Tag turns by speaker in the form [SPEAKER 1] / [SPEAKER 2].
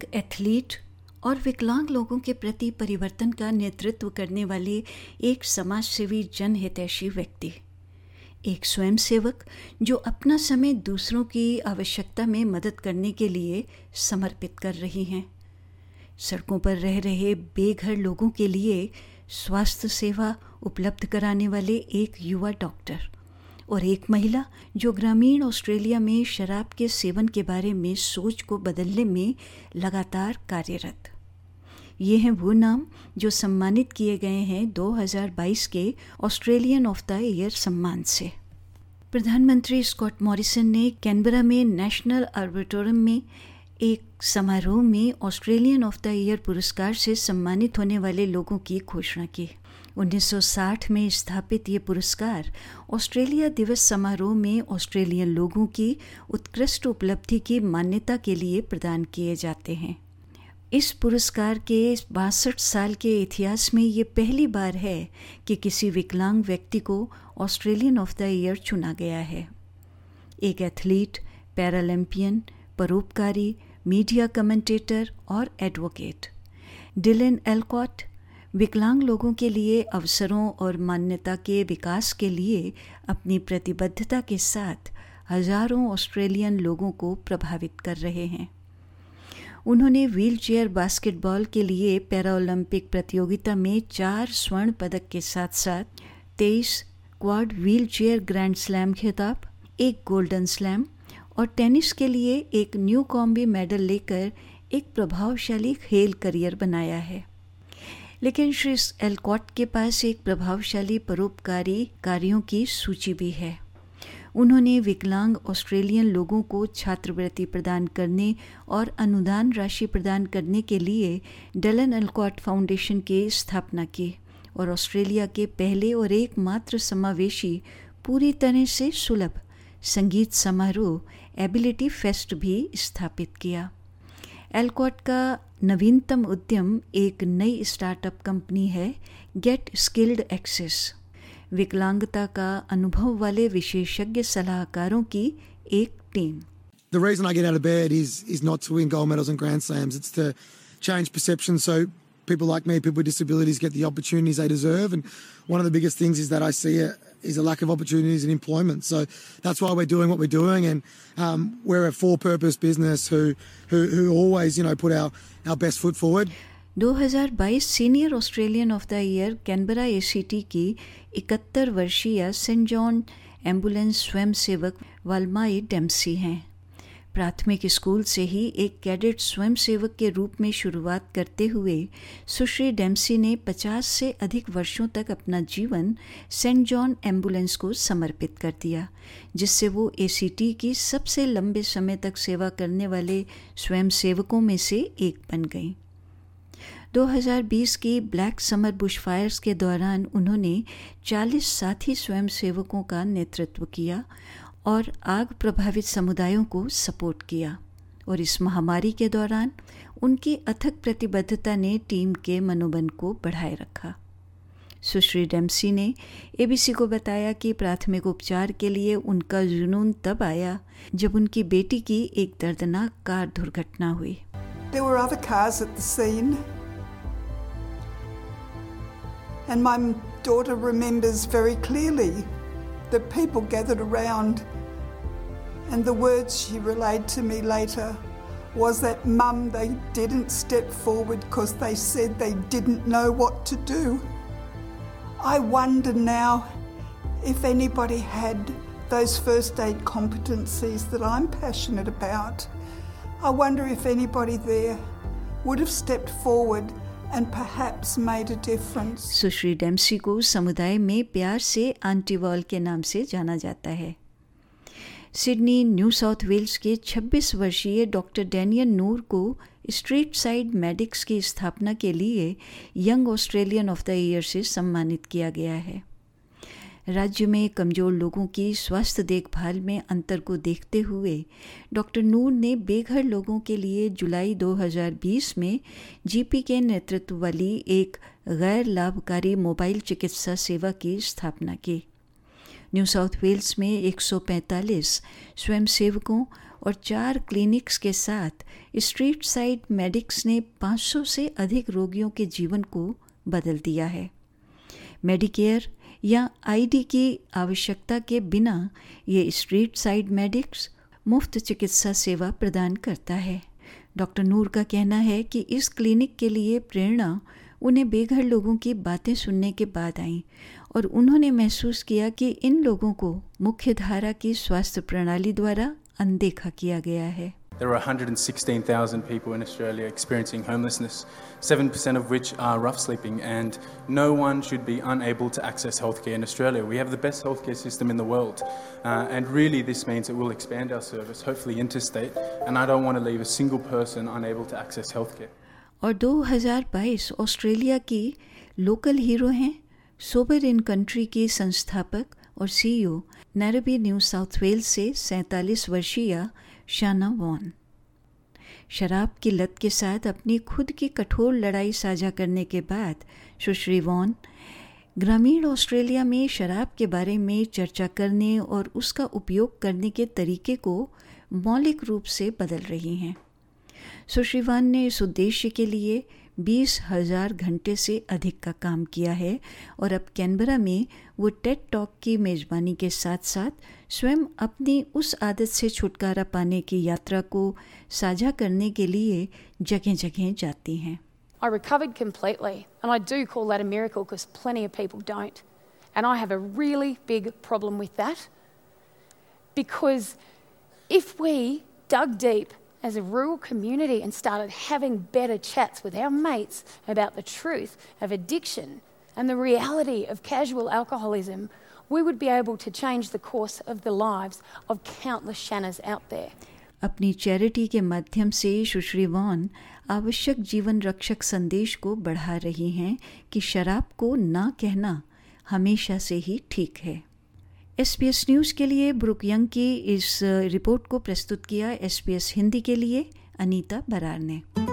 [SPEAKER 1] Athlete और विकलांग लोगों के प्रति परिवर्तन का नेतृत्व करने वाले एक समाजसेवी जनहितैषी व्यक्ति, एक स्वयंसेवक जो अपना समय दूसरों की आवश्यकता में मदद करने के लिए समर्पित कर रही हैं। सड़कों पर रह रहे बेघर लोगों के लिए स्वास्थ्य सेवा उपलब्ध कराने वाले एक युवा डॉक्टर और एक महिला जो ग्रामीण ऑस्ट्रेलिया में शराब के सेवन के बारे में सोच को बदलने में लगातार कार्यरत। ये हैं वो नाम जो सम्मानित किए गए हैं 2022 के ऑस्ट्रेलियन ऑफ द ईयर सम्मान से। प्रधानमंत्री स्कॉट मॉरिसन ने कैनबरा में नेशनल आर्बिटोरियम में एक समारोह में ऑस्ट्रेलियन ऑफ द ईयर पुरस्कार से सम्मानित होने वाले लोगों की घोषणा की। 1960 में स्थापित ये पुरस्कार ऑस्ट्रेलिया दिवस समारोह में ऑस्ट्रेलियन लोगों की उत्कृष्ट उपलब्धि की मान्यता के लिए प्रदान किए जाते हैं। इस पुरस्कार के 62 साल के इतिहास में ये पहली बार है कि किसी विकलांग व्यक्ति को ऑस्ट्रेलियन ऑफ द ईयर चुना गया है। एक एथलीट, पैरालंपियन, परोपकारी, मीडिया कमेंटेटर और एडवोकेट डिलन एलकॉट विकलांग लोगों के लिए अवसरों और मान्यता के विकास के लिए अपनी प्रतिबद्धता के साथ हजारों ऑस्ट्रेलियन लोगों को प्रभावित कर रहे हैं। उन्होंने व्हीलचेयर बास्केटबॉल के लिए पैरालंपिक प्रतियोगिता में 4 स्वर्ण पदक के साथ साथ 23 क्वाड व्हीलचेयर ग्रैंड स्लैम खिताब, 1 गोल्डन स्लैम और टेनिस के लिए एक न्यू कॉम्बी मेडल लेकर एक प्रभावशाली खेल करियर बनाया है। लेकिन श्री एलकॉट के पास एक प्रभावशाली परोपकारी कार्यों की सूची भी है। उन्होंने विकलांग ऑस्ट्रेलियन लोगों को छात्रवृत्ति प्रदान करने और अनुदान राशि प्रदान करने के लिए डिलन एलकॉट फाउंडेशन की स्थापना की और ऑस्ट्रेलिया के पहले और एकमात्र समावेशी पूरी तरह से सुलभ संगीत समारोह एबिलिटी फेस्ट भी स्थापित किया। एलकॉट का नवीनतम उद्यम एक नई स्टार्टअप कंपनी है, गेट स्किल्ड एक्सेस, विकलांगता का अनुभव वाले विशेषज्ञ सलाहकारों की एक team.
[SPEAKER 2] The reason I get out of bed is not to win gold medals and grand slams. It's to change perception so people like me, people with disabilities, get the opportunities they deserve. And one of the biggest things is that I see is a lack of opportunities in employment. So that's why we're doing what we're doing, and we're a for-purpose business who always, put our best foot forward.
[SPEAKER 1] 2022 senior Australian of the year Canberra ACT की 71 वर्षीय Saint John ambulance स्वयंसेवक Valmai Dempsey हैं। प्राथमिक school से ही एक cadet स्वयंसेवक के रूप में शुरुआत करते हुए सुश्री डेम्सी ने 50 से अधिक वर्षों तक अपना जीवन सेंट जॉन एम्बुलेंस को समर्पित कर दिया, जिससे वो एसीटी की सबसे लंबे समय तक सेवा करने वाले स्वयंसेवकों में से एक बन गईं। 2020 की ब्लैक समर बुशफायर्स के दौरान उन्होंने 40 साथी स्वयंसेवकों का नेतृत्व किया और आग प्रभावित समुदायों को सपोर्ट किया, और इस महामारी के दौरान उनकी अथक प्रतिबद्धता ने टीम के मनोबल को बढ़ाए रखा। सुश्री डेम्सी ने एबीसी को बताया कि प्राथमिक उपचार के लिए उनका जुनून तब आया जब उनकी बेटी की एक दर्दनाक कार दुर्घटना हुई।
[SPEAKER 3] There were other cars at the scene, and my daughter remembers very clearly the people gathered around, and the words she relayed to me later was that, "Mum, they didn't step forward because they said they didn't know what to do." I wonder now if anybody had those first aid competencies that I'm passionate about. I wonder if anybody there would have stepped forward and perhaps made a difference.
[SPEAKER 1] सुश्री Dempsey को समुदाय में प्यार से aunty wall के नाम से जाना जाता है। सिडनी, न्यू साउथ वेल्स के 26 वर्षीय डॉक्टर डैनियल नूर को स्ट्रीट साइड मेडिक्स की स्थापना के लिए young Australian of the year से सम्मानित किया गया है। राज्य में कमज़ोर लोगों की स्वास्थ्य देखभाल में अंतर को देखते हुए डॉक्टर नूर ने बेघर लोगों के लिए जुलाई 2020 में जीपी के नेतृत्व वाली एक गैर लाभकारी मोबाइल चिकित्सा सेवा की स्थापना की। न्यू साउथ वेल्स में 145 स्वयंसेवकों और 4 क्लिनिक्स के साथ स्ट्रीट साइड मेडिक्स ने 500 से अधिक रोगियों के जीवन को बदल दिया है। मेडिकेयर या आईडी की आवश्यकता के बिना ये स्ट्रीट साइड मेडिक्स मुफ्त चिकित्सा सेवा प्रदान करता है। डॉक्टर नूर का कहना है कि इस क्लिनिक के लिए प्रेरणा उन्हें बेघर लोगों की बातें सुनने के बाद आई और उन्होंने महसूस किया कि इन लोगों को मुख्य धारा की स्वास्थ्य प्रणाली द्वारा अनदेखा किया गया है।
[SPEAKER 4] There are 116,000 people in Australia experiencing homelessness, 7% of which are rough sleeping, and no one should be unable to access healthcare in Australia. We have the best healthcare system in the world, and really this means it will expand our service, hopefully interstate, and I don't want to leave a single person unable to access healthcare.
[SPEAKER 1] और 2022 Australia की local hero हैं Sober in Country की संस्थापक और CEO Narrabri New South Wales से 47 वर्षीय शाना von. शराब की लत के साथ अपनी खुद की कठोर लड़ाई साझा करने के बाद सुश्री वॉन ग्रामीण ऑस्ट्रेलिया में शराब के बारे में चर्चा करने और उसका उपयोग करने के तरीके को मौलिक रूप से बदल रही हैं। सुश्री वॉन ने इस उद्देश्य के लिए 20,000 घंटे से अधिक का काम किया है और अब कैनबरा में वो टेड टॉक की मेज़बानी के साथ साथ स्वयं अपनी उस आदत से छुटकारा पाने की यात्रा को साझा करने के लिए जगह जगह जाती हैं।
[SPEAKER 5] I recovered completely, and I do call that a miracle because plenty of people don't. And I have a really big problem with that, because if we dug deep as a rural community and started having better chats with our mates about the truth of addiction and the reality of casual alcoholism, we would be able to change the course of the lives of countless Shannas out there.
[SPEAKER 1] अपनी charity के माध्यम से सुश्री von आवश्यक जीवन रक्षक संदेश को बढ़ा रही हैं कि शराब को ना कहना हमेशा से ही ठीक है। SBS न्यूज़ के लिए ब्रुक यंग की इस रिपोर्ट को प्रस्तुत किया SBS हिंदी के लिए अनीता बरार ने।